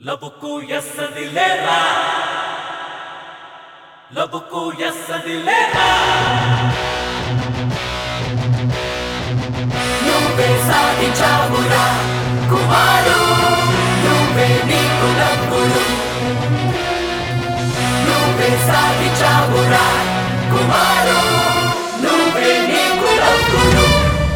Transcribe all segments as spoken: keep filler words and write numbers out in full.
లబుకు ఎస్సదిలేరా లబుకు ఎస్సదిలేరా నువ్వే సాధించావురా కుమారు నువ్వే నీకు లబ్బులు నువ్వే సాధించావురా కుమారు నువ్వే నీకు లబ్బులు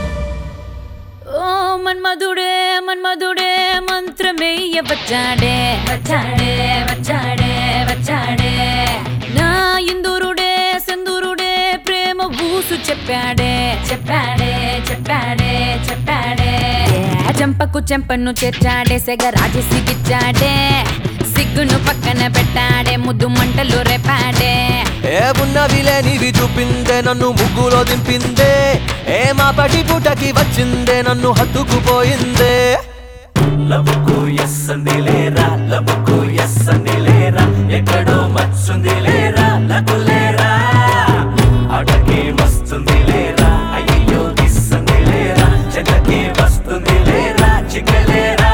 ఓ మన్మధుడే మన్మధుడే మంత్రమేయ వచ్చాడే వచ్చాడే వచ్చాడే వచ్చాడే నా ఇందూరుడే సింధూరుడే ప్రేమ ఊసు చెప్పాడే చెప్పాడే చెప్పాడే చెప్పాడే చెంపకు చెంపను చేర్చాడే సెగ రాజి సిగిచ్చాడే సిగ్గును పక్కన పెట్టాడే ముద్దు మంటలు రేపాడే ఏ ఉన్నవి లేనివి చూపిందే నన్ను ముగ్గులో దింపిందే ఏ మా పటి పుటకి వచ్చిందే నన్ను హత్తుకుపోయిందే లబుకు ఎస్సంది లేరా లబుకు ఎస్సంది లేరా ఎక్కడో మచ్చుంది లేరా లగులేరా అడకే వస్తుంది లేరా అయ్యో గిస్సంది లేరా చెడ్డకే వస్తుంది లేరా చిక్కలేరా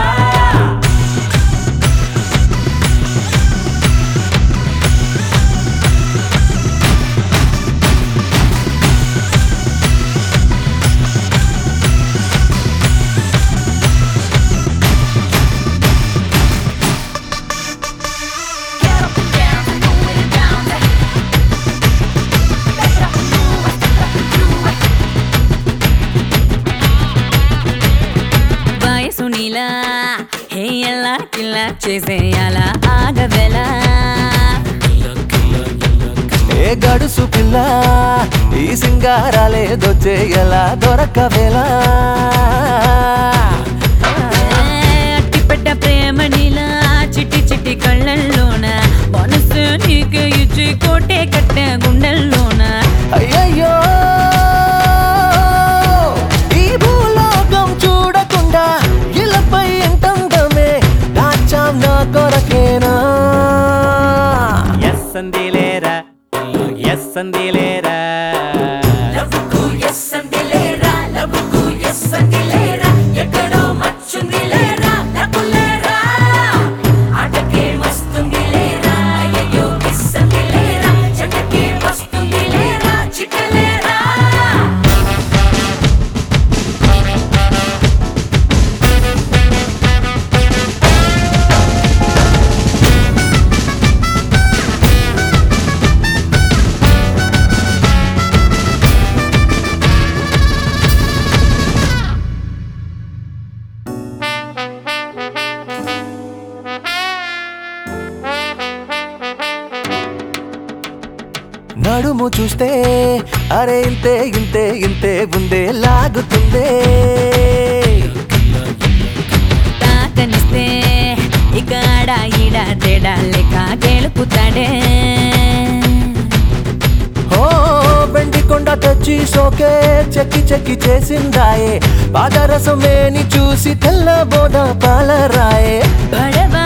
సునీలా హే ఎలా కిల్లా చేసేయాలా ఆగవేలా ఏ గడుసు పిల్ల ఈ సింగారాలే దొచ్చేయలా దొరకవేలా అట్టిపెట్ట ప్రేమ నీలా చిట్టి చిట్టి కళ్ళల్లోన మనసు నీకే ఇచ్చి కోటే కట్ట గుండెల్లోన అయ్యయ్యో ఈ భూలోకం చూడకుండా ఇలపై ఎంతందమే దాచాం నా కొరకేనా ఎస్సంది లేరా ఎస్సంది లేరా లబుకు ఎస్సంది లేరా లబుకు ఎస్సంది లేరా ఎక్కడో మచ్చుంది లేరా లగులేరా అడకే వస్తుంది లేరా అయ్యో గిస్సంది లేరా చెడ్డకే వస్తుంది లేరా చిక్కలేరా నడుము చూస్తే అరే ఇంతే ఇంతే ఇంతే ఉందే లాగుతుందే తాకనిస్తే ఇక ఆడా ఈడా తేడా లేక గెలుపుతాడే ఓ బెండి కొండ తెచ్చి సోకే చెక్కి చెక్కి చేసిందాయే పాదరసమేని చూసి తెల్ల బోద పాలరాయే పడవా